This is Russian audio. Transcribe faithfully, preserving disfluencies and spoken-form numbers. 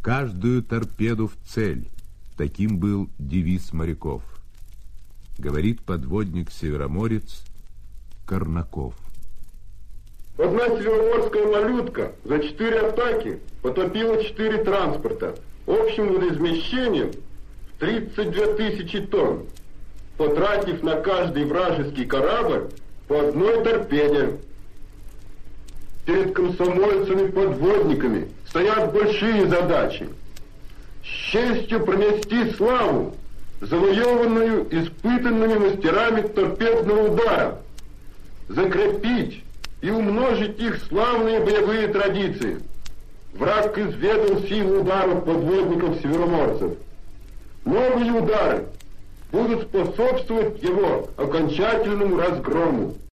каждую торпеду в цель. Таким был девиз моряков. Говорит подводник-североморец Корнаков. Одна североморская малютка за четыре атаки потопила четыре транспорта общим водоизмещением в тридцать две тысячи тонн, потратив на каждый вражеский корабль по одной торпеде. Перед комсомольцами-подводниками стоят большие задачи. С честью пронести славу, завоеванную испытанными мастерами торпедного удара, закрепить и умножить их славные боевые традиции. Враг изведал силу ударов подводников-североморцев. Новые удары будут способствовать его окончательному разгрому.